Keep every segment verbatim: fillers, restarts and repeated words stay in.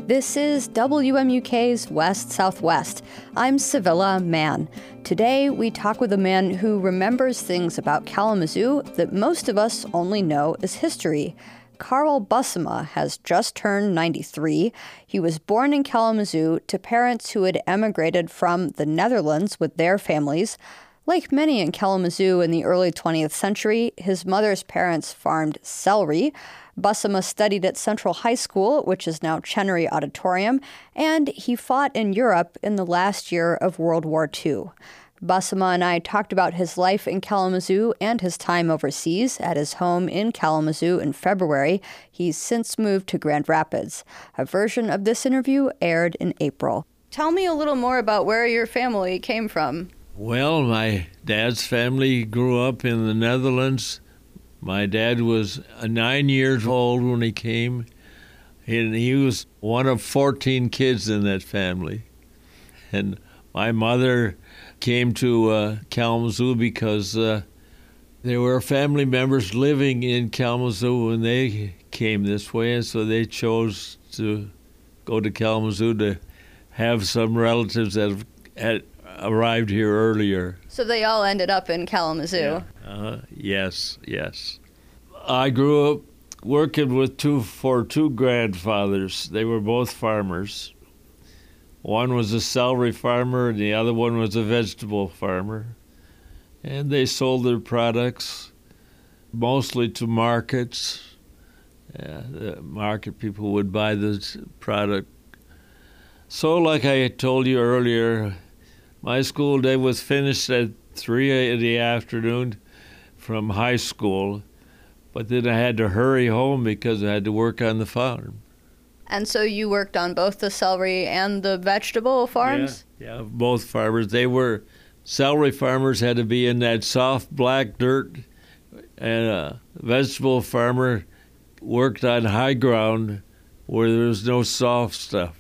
This is W M U K's West Southwest. I'm Sevilla Mann. Today, we talk with a man who remembers things about Kalamazoo that most of us only know as history. Karl Bussemaw has just turned ninety-three. He was born in Kalamazoo to parents who had emigrated from the Netherlands with their families. Like many in Kalamazoo in the early twentieth century, his mother's parents farmed celery. Bussemaw studied at Central High School, which is now Chenery Auditorium, and he fought in Europe in the last year of World War Two. Bussemaw and I talked about his life in Kalamazoo and his time overseas at his home in Kalamazoo in February. He's since moved to Grand Rapids. A version of this interview aired in April. Tell me a little more about where your family came from. Well, my dad's family grew up in the Netherlands. My dad was nine years old when he came, and he was one of fourteen kids in that family. And my mother came to uh, Kalamazoo because uh, there were family members living in Kalamazoo when they came this way, and so they chose to go to Kalamazoo to have some relatives that had arrived here earlier. So they all ended up in Kalamazoo. Yeah. Uh, yes, yes. I grew up working with two for two grandfathers. They were both farmers. One was a celery farmer and the other one was a vegetable farmer. And they sold their products mostly to markets. Yeah, the market people would buy this product. So like I told you earlier, my school day was finished at three in the afternoon from high school, but then I had to hurry home because I had to work on the farm. And so you worked on both the celery and the vegetable farms? Yeah, yeah, both farmers. They were, celery farmers had to be in that soft black dirt, and a vegetable farmer worked on high ground where there was no soft stuff.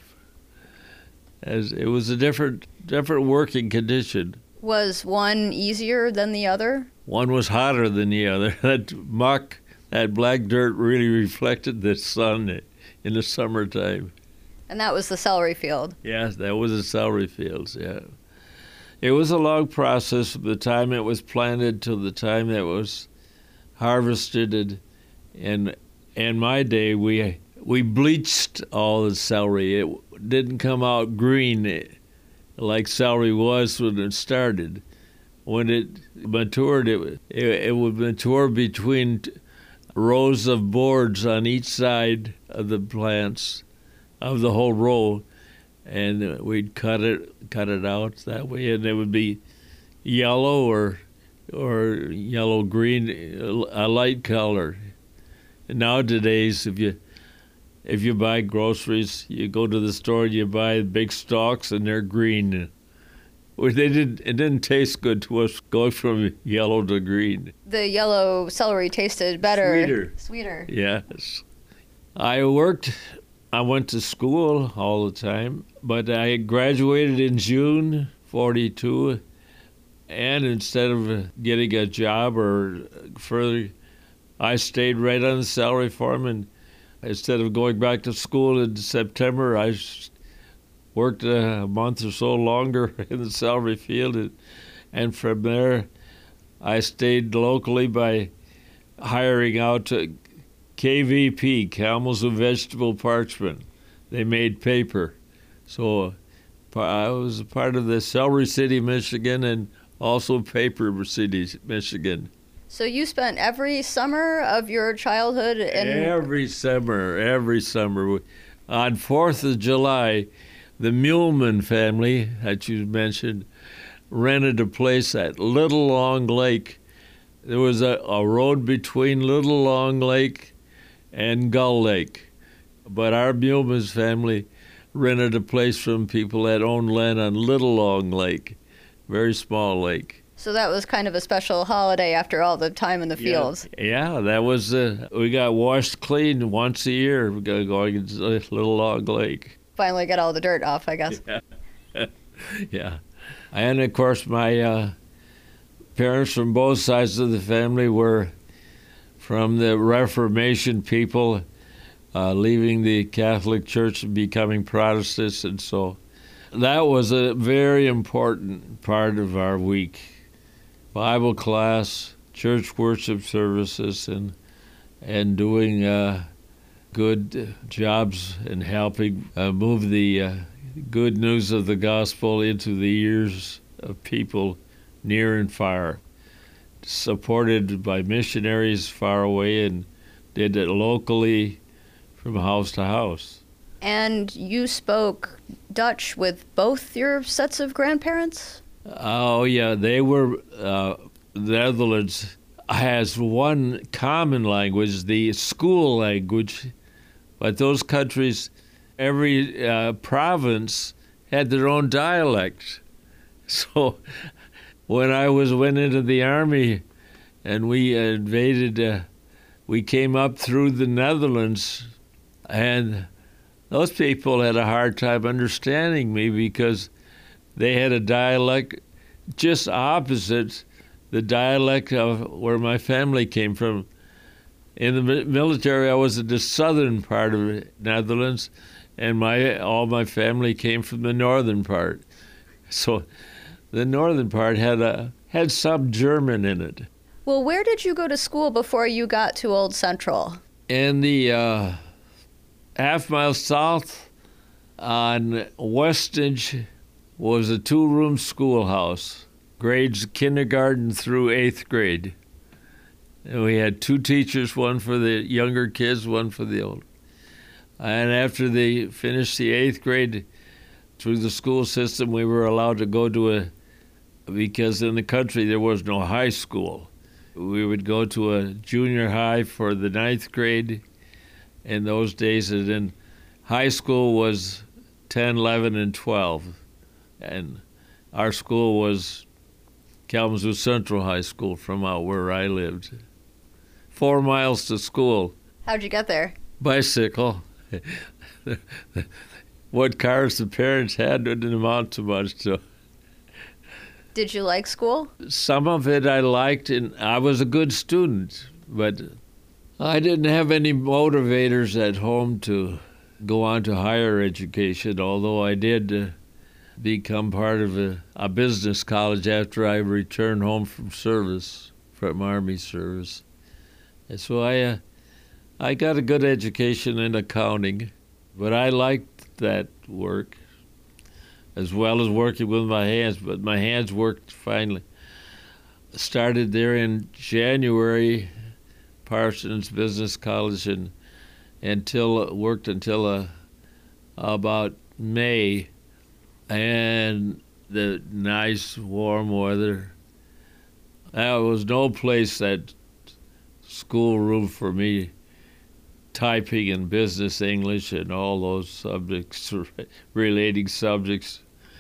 As it was a different different working condition. Was one easier than the other? One was hotter than the other. That muck, that black dirt really reflected the sun in the summertime. And that was the celery field? Yes, that was the celery fields, yeah. It was a long process from the time it was planted to the time that it was harvested. And in, in my day, we we bleached all the celery. It didn't come out green like celery was when it started. When it matured, it, it, it would mature between t- rows of boards on each side of the plants, of the whole row, and we'd cut it cut it out that way, and it would be yellow or or yellow green, a light color. And nowadays, if you If you buy groceries, you go to the store and you buy big stalks and they're green. Well, they didn't, it didn't taste good to us going from yellow to green. The yellow celery tasted better. Sweeter. Sweeter. Yes. I worked, I went to school all the time, but I graduated in June forty-two, and instead of getting a job or further, I stayed right on the celery farm, and instead of going back to school in September, I worked a month or so longer in the celery field. And from there, I stayed locally by hiring out to K V P, Kalamazoo Vegetable Parchment. They made paper. So I was a part of the Celery City, Michigan, and also Paper City, Michigan. So you spent every summer of your childhood in... Every summer, every summer. On fourth of July, the Muleman family that you mentioned rented a place at Little Long Lake. There was a, a road between Little Long Lake and Gull Lake. But our Muleman's family rented a place from people that owned land on Little Long Lake, very small lake. So that was kind of a special holiday after all the time in the fields. Yeah, yeah that was, uh, we got washed clean once a year. We got going to Little Long Lake. Finally get all the dirt off, I guess. Yeah. Yeah. And of course, my uh, parents from both sides of the family were from the Reformation people uh, leaving the Catholic Church and becoming Protestants, and so that was a very important part of our week. Bible class, church worship services, and and doing uh, good jobs and helping uh, move the uh, good news of the gospel into the ears of people near and far. Supported by missionaries far away, and did it locally from house to house. And you spoke Dutch with both your sets of grandparents? Oh, yeah. They were, uh, the Netherlands has one common language, the school language, but those countries, every uh, province had their own dialect. So when I was went into the army and we invaded, uh, we came up through the Netherlands, and those people had a hard time understanding me because they had a dialect just opposite the dialect of where my family came from. In the military, I was in the southern part of the Netherlands, and my all my family came from the northern part. So the northern part had a had some German in it. Well, where did you go to school before you got to Old Central? In the uh, half mile south on Westage was a two-room schoolhouse, grades kindergarten through eighth grade. And we had two teachers, one for the younger kids, one for the old. And after they finished the eighth grade, through the school system, we were allowed to go to a, because in the country there was no high school. We would go to a junior high for the ninth grade in those days, and then high school was ten, eleven, and twelve. And our school was Kalamazoo Central High School from out where I lived. Four miles to school. How'd you get there? Bicycle. What cars the parents had didn't amount to much. So. Did you like school? Some of it I liked, and I was a good student, but I didn't have any motivators at home to go on to higher education, although I did uh, become part of a, a business college after I returned home from service, from Army service. And so I, uh, I got a good education in accounting, but I liked that work as well as working with my hands, but my hands worked finally. Started there in January, Parsons Business College, and until worked until uh, about May, and the nice warm weather. There was no place that schoolroom for me, typing and business English and all those subjects, relating subjects.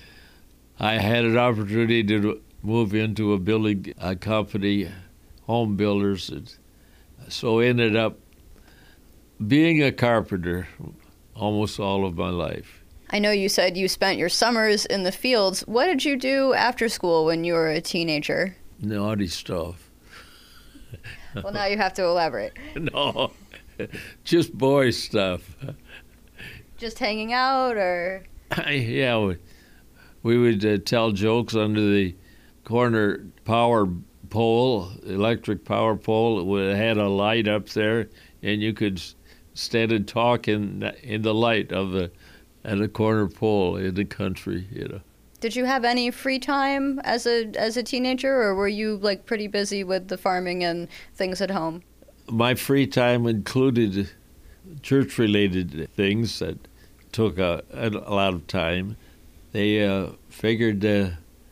I had an opportunity to move into a building a company, home builders, and so ended up being a carpenter almost all of my life. I know you said you spent your summers in the fields. What did you do after school when you were a teenager? Naughty stuff. Well, now you have to elaborate. No, just boy stuff. Just hanging out, or? Yeah, we, we would uh, tell jokes under the corner power pole, electric power pole. It had a light up there, and you could stand and talk in in the light of the at a corner pole in the country, you know. Did you have any free time as a as a teenager, or were you like pretty busy with the farming and things at home? My free time included church-related things that took a, a lot of time. They uh, figured uh,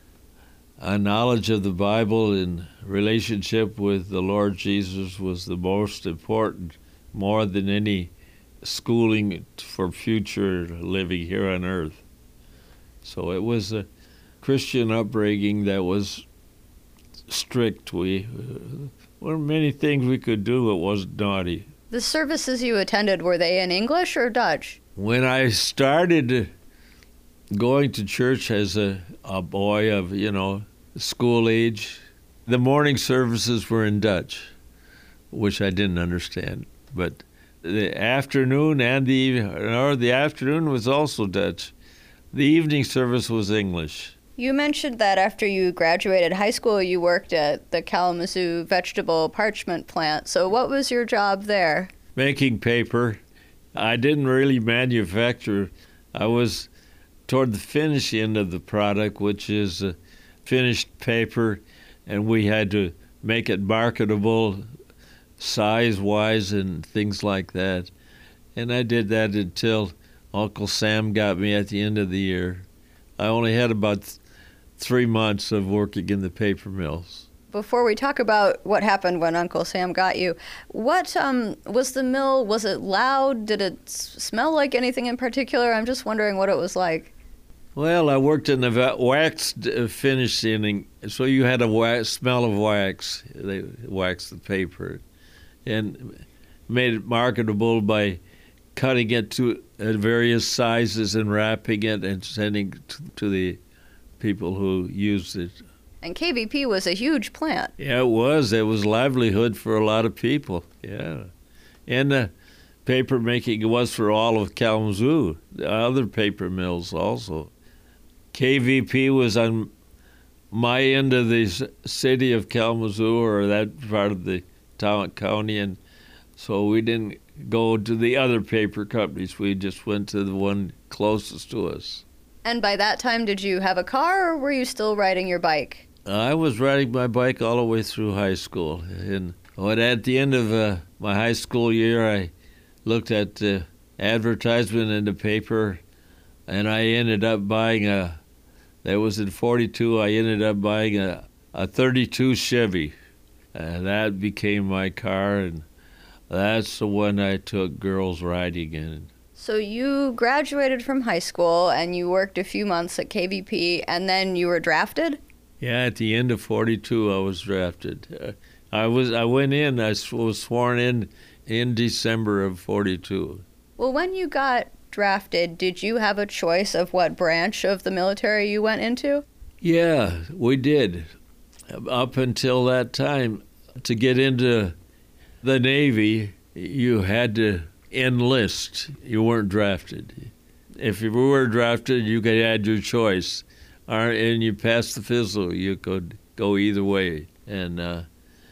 a knowledge of the Bible in relationship with the Lord Jesus was the most important, more than any schooling for future living here on earth. So it was a Christian upbringing that was strict. We uh, there were many things we could do. It wasn't naughty. The services you attended, were they in English or Dutch? When I started going to church as a, a boy of, you know, school age, the morning services were in Dutch, which I didn't understand. But The afternoon and the or the afternoon was also Dutch. The evening service was English. You mentioned that after you graduated high school, you worked at the Kalamazoo vegetable parchment plant. So what was your job there? Making paper. I didn't really manufacture. I was toward the finish end of the product, which is uh, finished paper, and we had to make it marketable size-wise and things like that. And I did that until Uncle Sam got me at the end of the year. I only had about th- three months of working in the paper mills. Before we talk about what happened when Uncle Sam got you, what um, was the mill? Was it loud? Did it s- smell like anything in particular? I'm just wondering what it was like. Well, I worked in the va- wax uh, finishing, so you had a wax, smell of wax. They waxed the paper and made it marketable by cutting it to uh, various sizes and wrapping it and sending it to, to the people who used it. And K V P was a huge plant. Yeah, it was. It was livelihood for a lot of people, yeah. And uh, paper making was for all of Kalamazoo, the other paper mills also. K V P was on my end of the city of Kalamazoo, or that part of the town, county, and so we didn't go to the other paper companies. We just went to the one closest to us. And by that time, did you have a car, or were you still riding your bike? I was riding my bike all the way through high school. And when at the end of uh, my high school year, I looked at the advertisement in the paper, and I ended up buying a, that was in forty-two, I ended up buying a, a thirty-two Chevy. And that became my car, and that's the one I took girls riding in. So you graduated from high school, and you worked a few months at K V P, and then you were drafted? Yeah, at the end of forty-two, I was drafted. Uh, I was I went in. I was sworn in in December of forty-two. Well, when you got drafted, did you have a choice of what branch of the military you went into? Yeah, we did. Up until that time, to get into the Navy, you had to enlist. You weren't drafted. If you were drafted, you could add your choice. And you passed the physical, you could go either way. And uh,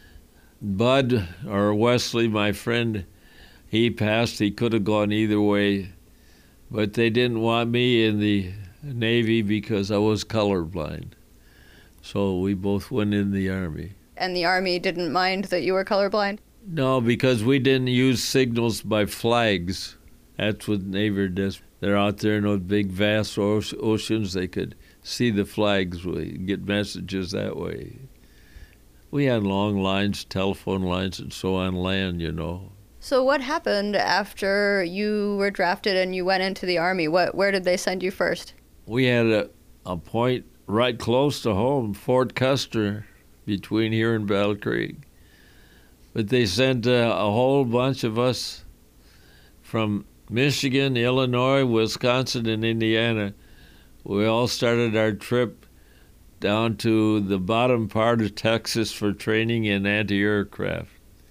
Bud or Wesley, my friend, he passed. He could have gone either way. But they didn't want me in the Navy because I was colorblind. So we both went in the Army. And the Army didn't mind that you were colorblind? No, because we didn't use signals by flags. That's what Navy does. They're out there in those big, vast oceans. They could see the flags, we get messages that way. We had long lines, telephone lines, and so on land, you know. So what happened after you were drafted and you went into the Army? What, where did they send you first? We had a, a point right close to home, Fort Custer, between here and Battle Creek. But they sent uh, a whole bunch of us from Michigan, Illinois, Wisconsin, and Indiana. We all started our trip down to the bottom part of Texas for training in anti-aircraft.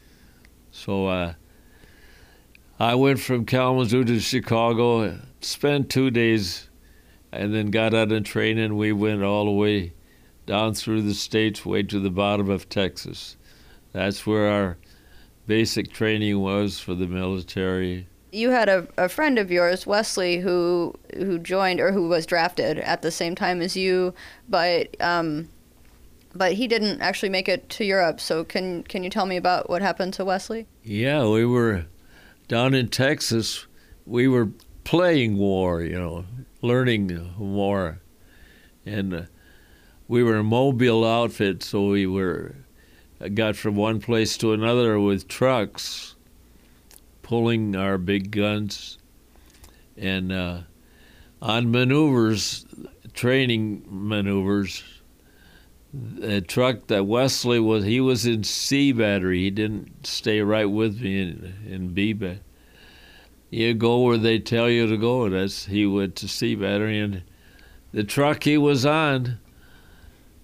So uh, I went from Kalamazoo to Chicago, spent two days, and then got out of training. We went all the way down through the states, way to the bottom of Texas. That's where our basic training was for the military. You had a, a friend of yours, Wesley, who who joined or who was drafted at the same time as you, but um, but he didn't actually make it to Europe. So can can you tell me about what happened to Wesley? Yeah, we were down in Texas. We were playing war, you know, learning war, and uh, we were a mobile outfit, so we were got from one place to another with trucks, pulling our big guns, and uh, on maneuvers, training maneuvers, the truck that Wesley was, he was in C battery. He didn't stay right with me in, in B battery. You go where they tell you to go. That's he went to C battery, and the truck he was on,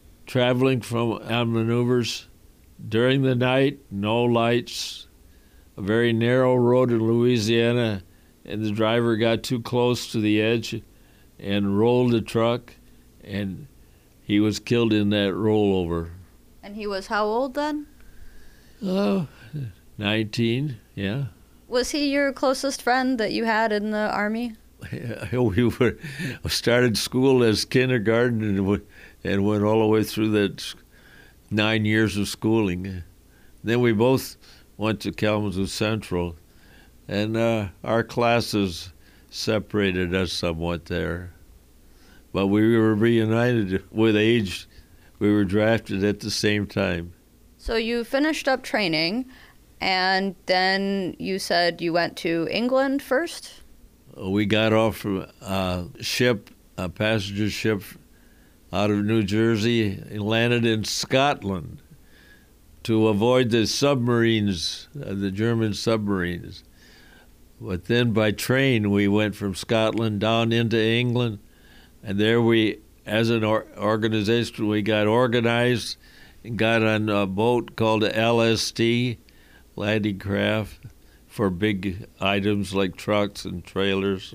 traveling from on maneuvers during the night, no lights, a very narrow road in Louisiana, and the driver got too close to the edge and rolled the truck, and he was killed in that rollover. And he was how old then? Oh, nineteen, yeah. Was he your closest friend that you had in the Army? We were started school as kindergarten and and went all the way through that nine years of schooling. Then we both went to Kalamazoo Central, and uh, our classes separated us somewhat there. But we were reunited with age. We were drafted at the same time. So you finished up training, and then you said you went to England first? We got off from a ship, a passenger ship out of New Jersey, and landed in Scotland to avoid the submarines, uh, the German submarines. But then by train we went from Scotland down into England, and there we, as an or- organization, we got organized and got on a boat called the L S T, landing craft, for big items like trucks and trailers.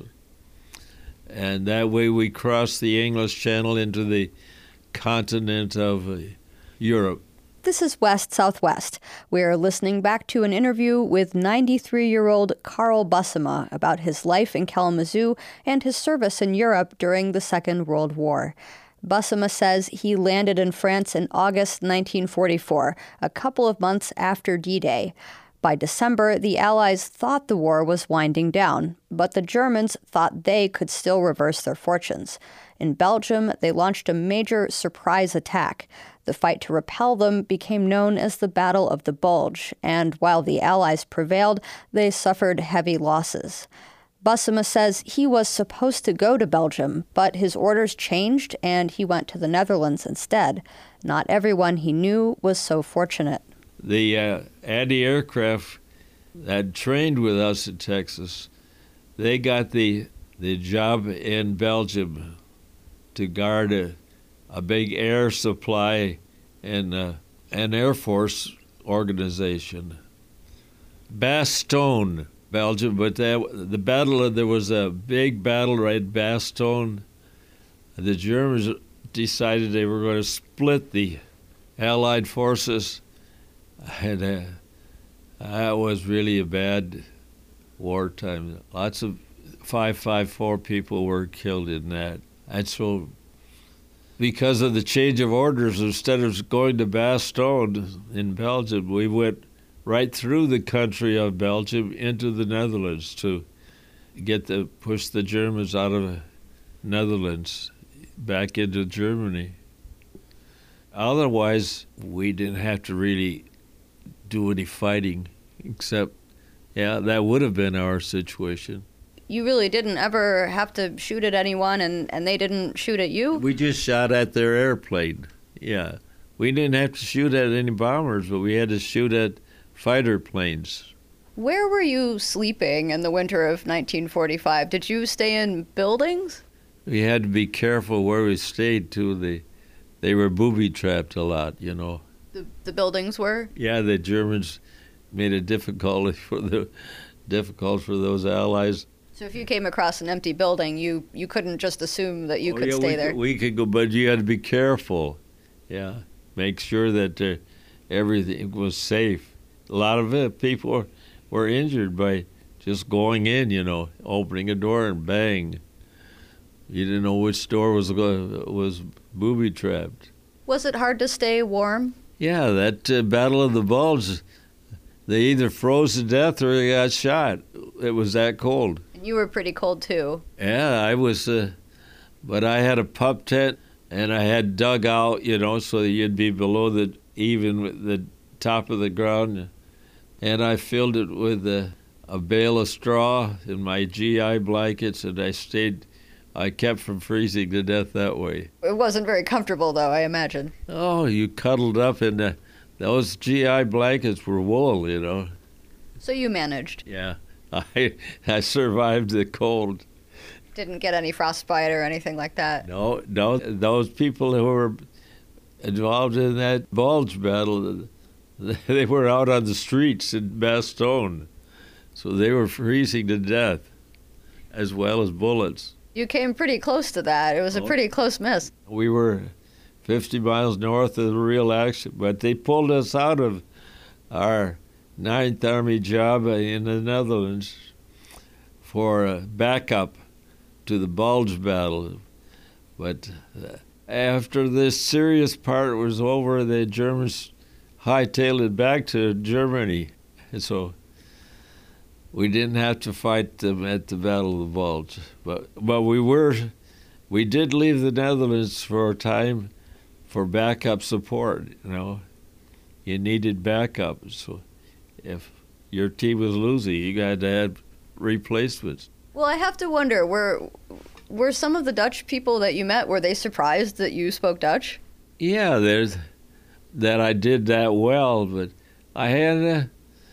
And that way we crossed the English Channel into the continent of uh, Europe. This is West Southwest. We're listening back to an interview with ninety-three-year-old Carl Bussema about his life in Kalamazoo and his service in Europe during the Second World War. Bussema says he landed in France in August nineteen forty-four, a couple of months after D-Day. By December, the Allies thought the war was winding down, but the Germans thought they could still reverse their fortunes. In Belgium, they launched a major surprise attack. The fight to repel them became known as the Battle of the Bulge, and while the Allies prevailed, they suffered heavy losses. Bussema says he was supposed to go to Belgium, but his orders changed and he went to the Netherlands instead. Not everyone he knew was so fortunate. The uh, anti-aircraft that trained with us in Texas, they got the the job in Belgium to guard a, a big air supply and uh, an Air Force organization. Bastogne, Belgium, but that, the battle, there was a big battle right at Bastogne. The Germans decided they were going to split the Allied forces. And uh, that was really a bad wartime. Lots of five five four people were killed in that. And so because of the change of orders, instead of going to Bastogne in Belgium, we went right through the country of Belgium into the Netherlands to get the push the Germans out of the Netherlands back into Germany. Otherwise, we didn't have to really do any fighting, except, yeah, that would have been our situation. You really didn't ever have to shoot at anyone, and, and they didn't shoot at you? We just shot at their airplane, yeah. We didn't have to shoot at any bombers, but we had to shoot at fighter planes. Where were you sleeping in the winter of nineteen forty-five? Did you stay in buildings? We had to be careful where we stayed, too. They, they were booby-trapped a lot, you know. The, the buildings were? Yeah, the Germans made it difficult for the difficult for those Allies. So if you came across an empty building, you, you couldn't just assume that you oh, could yeah, stay we there? Could, we could go, but you had to be careful. Yeah, make sure that uh, everything was safe. A lot of it, people were, were injured by just going in, you know, opening a door and bang. You didn't know which door was was booby-trapped. Was it hard to stay warm? Yeah, that uh, Battle of the Bulge, they either froze to death or they got shot. It was that cold. And you were pretty cold, too. Yeah, I was, uh, but I had a pup tent, and I had dug out, you know, so you'd be below the, even with the top of the ground. And I filled it with a, a bale of straw and my G I blankets, and I stayed, I kept from freezing to death that way. It wasn't very comfortable, though, I imagine. Oh, you cuddled up in the, those G I blankets were wool, you know. So you managed? Yeah, I I survived the cold. Didn't get any frostbite or anything like that? No, no. Those people who were involved in that Bulge battle, they were out on the streets in Bastogne, so they were freezing to death, as well as bullets. You came pretty close to that. It was a pretty close miss. We were fifty miles north of the real action, but they pulled us out of our Ninth Army job in the Netherlands for a backup to the Bulge battle. But after this serious part was over, the Germans hightailed it back to Germany. And so we didn't have to fight them at the Battle of the Bulge. But but we were we did leave the Netherlands for a time for backup support, you know. You needed backup. So if your team was losing, you got to have replacements. Well, I have to wonder, were were some of the Dutch people that you met, were they surprised that you spoke Dutch? Yeah, there's that I did that well, but I had a,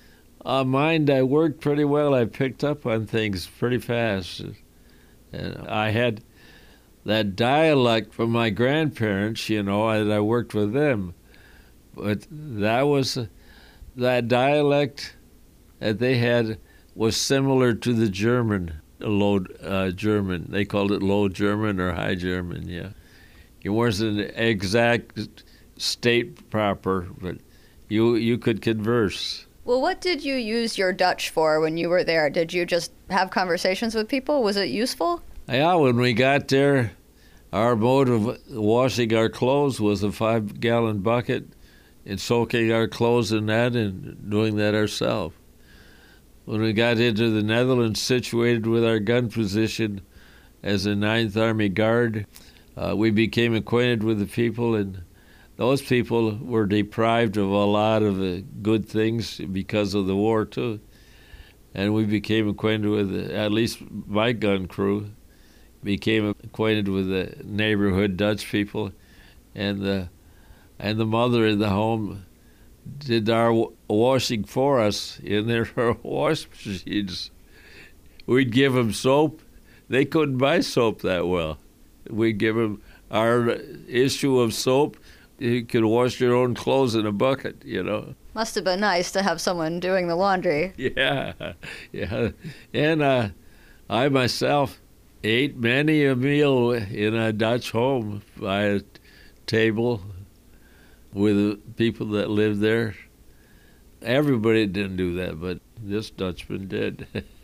a mind. I worked pretty well. I picked up on things pretty fast. And I had that dialect from my grandparents, you know, and I worked with them. But that was, that dialect that they had was similar to the German, Low uh, German. They called it Low German or High German, yeah. It wasn't an exact state proper, but you you could converse. Well, what did you use your Dutch for when you were there? Did you just have conversations with people? Was it useful? Yeah, when we got there, our mode of washing our clothes was a five-gallon bucket and soaking our clothes in that and doing that ourselves. When we got into the Netherlands, situated with our gun position as a Ninth Army Guard, uh, we became acquainted with the people, and those people were deprived of a lot of uh, good things because of the war, too. And we became acquainted with, uh, at least my gun crew, became acquainted with the neighborhood Dutch people, and the, and the mother in the home did our washing for us in their wash machines. We'd give them soap. They couldn't buy soap that well. We'd give them our issue of soap. You could wash your own clothes in a bucket, you know. Must have been nice to have someone doing the laundry. Yeah, yeah. And uh, I myself ate many a meal in a Dutch home by a table with the people that lived there. Everybody didn't do that, but this Dutchman did.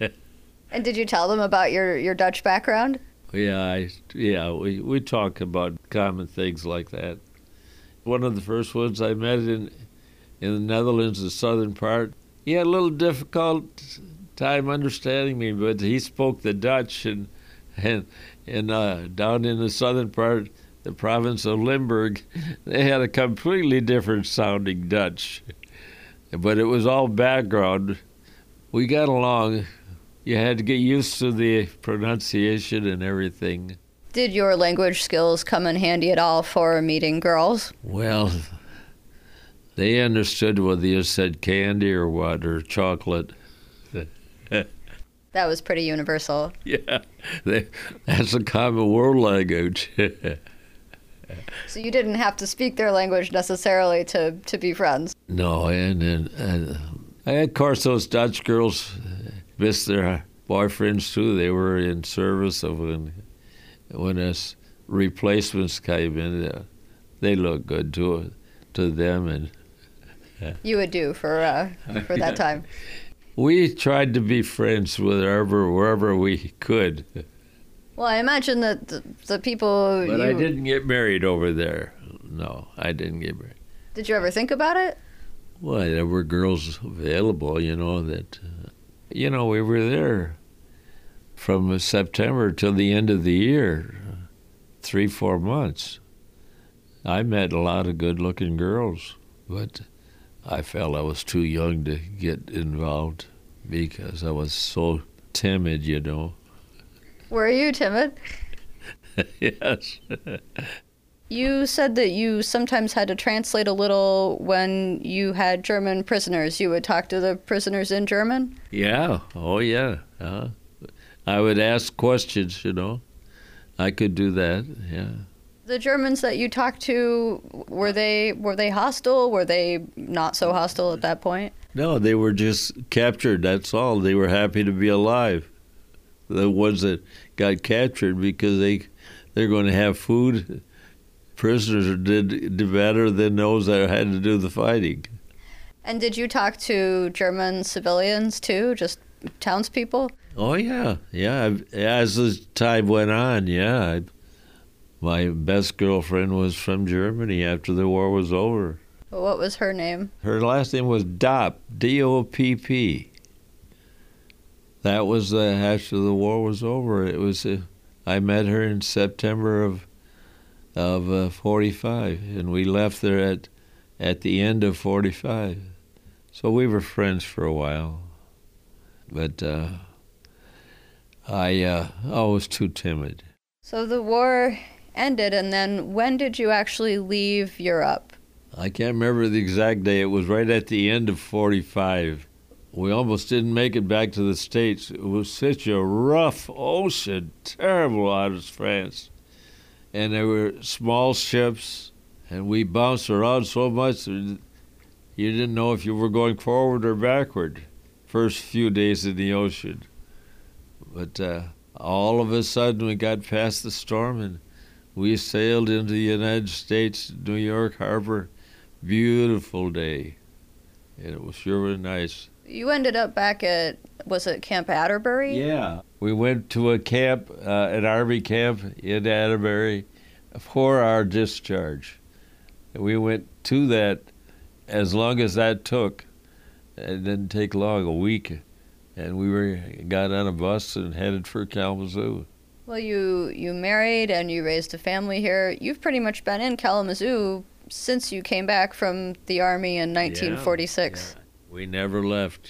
And did you tell them about your, your Dutch background? Yeah, I, yeah, we, we talk about common things like that. One of the first ones I met in in the Netherlands, the southern part, he had a little difficult time understanding me, but he spoke the Dutch, and and and uh, down in the southern part, the province of Limburg, they had a completely different sounding Dutch. But it was all background. We got along. You had to get used to the pronunciation and everything. Did your language skills come in handy at all for meeting girls? Well, they understood whether you said candy or what, or chocolate. That was pretty universal. Yeah, they, that's a common world language. So you didn't have to speak their language necessarily to, to be friends? No, and, and, and of course those Dutch girls missed their boyfriends too. They were in service of when, when us replacements came in. Uh, they looked good to to them, and uh, you would do for uh, for that time. We tried to be friends wherever wherever we could. Well, I imagine that the, the people. But you... I didn't get married over there. No, I didn't get married. Did you ever think about it? Well, there were girls available, you know, that, uh, you know, we were there from September till the end of the year, three, four months. I met a lot of good-looking girls, but I felt I was too young to get involved because I was so timid, you know. Were you timid? Yes. You said that you sometimes had to translate a little when you had German prisoners. You would talk to the prisoners in German? Yeah. Oh, yeah. Uh, I would ask questions, you know. I could do that, yeah. The Germans that you talked to, were they were they hostile? Were they not so hostile at that point? No, they were just captured, that's all. They were happy to be alive. The ones that got captured because they, they're going to have food. Prisoners did, did better than those that had to do the fighting. And did you talk to German civilians too, just townspeople? Oh, yeah, yeah. As the time went on, yeah. I, my best girlfriend was from Germany after the war was over. What was her name? Her last name was Dopp, D O P P. That was uh, after the war was over. It was. Uh, I met her in September of of uh, forty-five, and we left there at at the end of forty-five. So we were friends for a while, but uh, I uh, I was too timid. So the war ended, and then when did you actually leave Europe? I can't remember the exact day. It was right at the end of forty-five. We almost didn't make it back to the States. It was such a rough ocean, terrible out of France. And there were small ships, and we bounced around so much that you didn't know if you were going forward or backward first few days in the ocean. But uh, all of a sudden we got past the storm, and we sailed into the United States, New York Harbor. Beautiful day. And it was sure nice. You ended up back at, was it Camp Atterbury? Yeah. We went to a camp, uh, an Army camp in Atterbury for our discharge. And we went to that as long as that took. It didn't take long, a week. And we were got on a bus and headed for Kalamazoo. Well, you, you married and you raised a family here. You've pretty much been in Kalamazoo since you came back from the Army in nineteen forty-six. Yeah, yeah. We never left.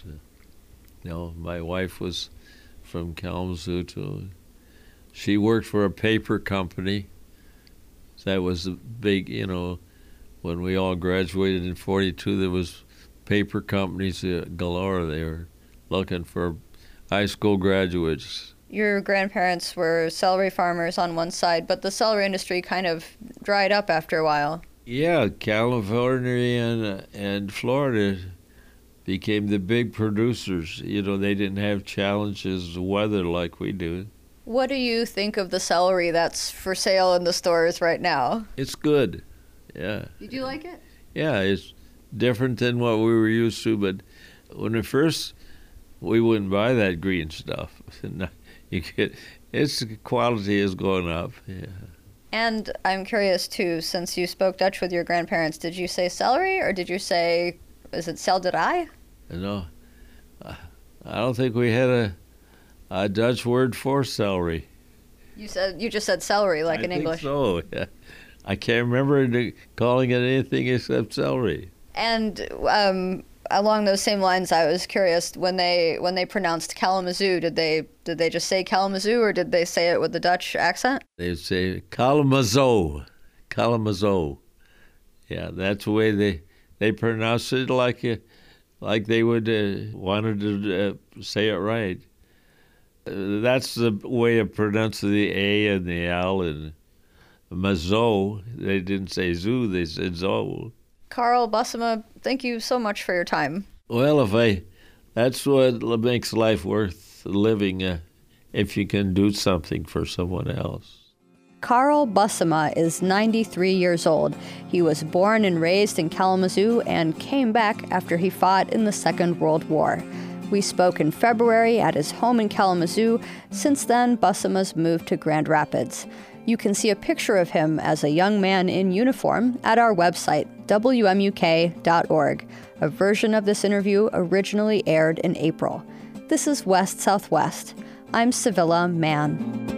No, my wife was from Kalamazoo too. She worked for a paper company. That was a big, you know, when we all graduated in forty-two, there was paper companies uh, galore. They were looking for high school graduates. Your grandparents were celery farmers on one side, but the celery industry kind of dried up after a while. Yeah, California and, and Florida became the big producers. You know, they didn't have challenges of weather like we do. What do you think of the celery that's for sale in the stores right now? It's good, yeah. Did you like it? Yeah, it's different than what we were used to, but when we first, we wouldn't buy that green stuff. You get, its quality is going up, yeah. And I'm curious, too, since you spoke Dutch with your grandparents, did you say celery or did you say, is it selderij? No, I don't think we had a, a Dutch word for celery. You said you just said celery, like I in think English. So, yeah. I can't remember calling it anything except celery. And um, along those same lines, I was curious, when they when they pronounced Kalamazoo, did they did they just say Kalamazoo or did they say it with the Dutch accent? They'd say Kalamazoo, Kalamazoo. Yeah, that's the way they they pronounced it, like uh, like they would uh, wanted to uh, say it right. Uh, that's the way of pronouncing the A and the L and Mazo. They didn't say zoo; they said zo. Carl Bussema, thank you so much for your time. Well, if I, that's what makes life worth living, uh, if you can do something for someone else. Carl Bussema is ninety-three years old. He was born and raised in Kalamazoo and came back after he fought in the Second World War. We spoke in February at his home in Kalamazoo. Since then, Bussema's moved to Grand Rapids. You can see a picture of him as a young man in uniform at our website, W M U K dot org. A version of this interview originally aired in April. This is West Southwest. I'm Civilla Mann.